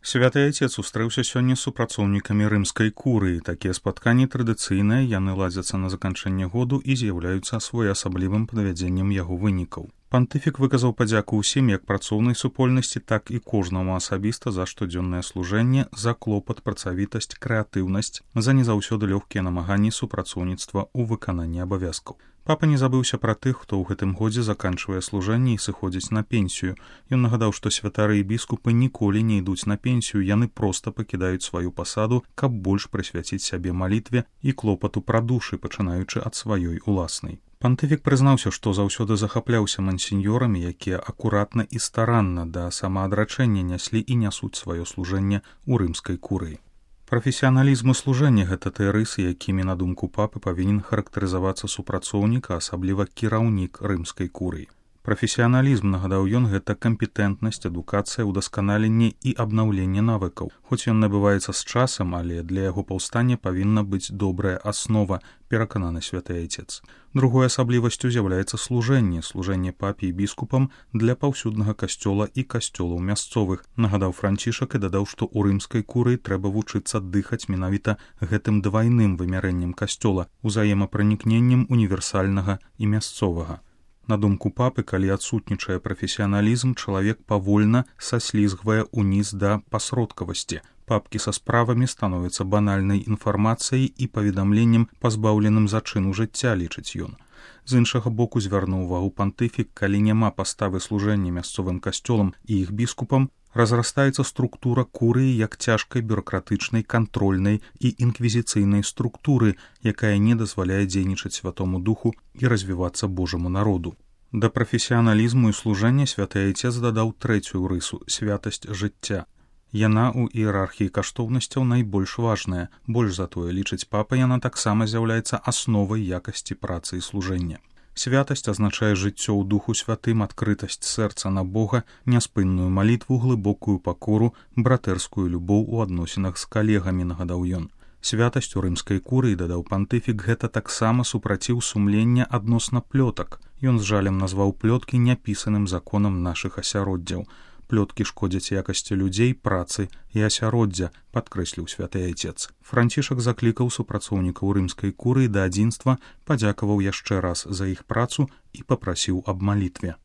Святы Айцец сустрэўся сёння з супрацоўнікамі рымскай курыі. Такія спатканні традыцыйныя, яны ладзяцца на заканчэнне году і з'яўляюцца своеасаблівым падвядзеннем яго вынікаў. Пантыфік выказаў падзяку ўсім як працоўнай супольнасці, так і кожнаму асабіста за штодзённае служэнне, за клопат, працавітасць, крэатыўнасць, за не заўсёды лёгкія намаганні супрацоўніцтва ў выкананні абавязкаў. Папа не забыўся пра тых, хто ў гэтым годзе заканчвае служэнне і сыходзіць на пенсію. Ён нагадаў, што святары і біскупы ніколі не ідуць на пенсію, яны проста пакідаюць сваю пасаду, каб больш прысвяціць сябе малітве і клопату пра душы, пачынаючы ад сваёй уласнай. Пантыфік прызнаўся, што заўсёды захапляўся мансіньёрамі, якія акуратна і старанна да самаадрачэння няслі і нясуць сваё служэнне ў рымскай курыі. Прафесіяналізм і служэнне гэта тыя рысы, якімі, на думку папы, павінен характарызавацца супрацоўнік, а асабліва кіраўнік рымскай курыі. Прафесіяналізм, нагадаў ён, гэта кампетэнтнасць, адукацыя, удасканаленне і абнаўленне навыкаў. Хоць ён набываецца з часам, але для яго паўстання павінна быць добрая аснова, перакананы святы Айцец. Другой асаблівасцю з'яўляецца служэнне папе і біскупам для паўсюднага касцёла і касцёлаў мясцовых. Нагадаў Францішак і дадаў, што ў рымскай курыі трэба вучыцца дыхаць менавіта гэтым двайным вымярэннем касцёла, узаемапранікненнем універсальнага і мясцовага. На думку папы, калі адсутнічае прафесіяналізм, чалавек павольна саслізгвае ўніз да пасродкавасці. Папкі са справамі становяцца банальнай інфармацыяй і паведамленнем, пазбаўленым зачыну жыцця, лічыць ён. З іншага боку звярнуў увагу пантыфік, калі няма паставы служэння мясцовым касцёлам і іх біскупам, разрастаецца структура курыі як цяжкай бюракратычнай, кантрольнай і інквізіцыйнай структуры, якая не дазваляе дзейнічаць святому духу і развівацца Божаму народу. Да прафесіяналізму і служэння святы Айцец дадаў трэцюю рысу – святасць жыцця. Яна ў іерархіі каштоўнасцяў найбольш важная, больш за тое, лічыць папа, яна таксама з'яўляецца асновай якасці працы і служэння. Святасць азначае жыццё ў духу святым, адкрытасць сэрца на Бога, няспынную малітву, глыбокую пакору, братэрскую любоў у адносінах з калегамі, нагадаў ён. Святасць у рымскай курыі, дадаў пантыфік, гэта таксама супраціў сумлення адносна плётак. Ён з жалем назваў плёткі няпісаным законам нашых асяроддзяў. Плёткі шкодзяць якасці людзей, працы і асяроддзя, падкрэсліў святы Айцец. Францішак заклікаў супрацоўнікаў рымскай курыі да адзінства, падзякаваў яшчэ раз за іх працу і папрасіў аб малітве.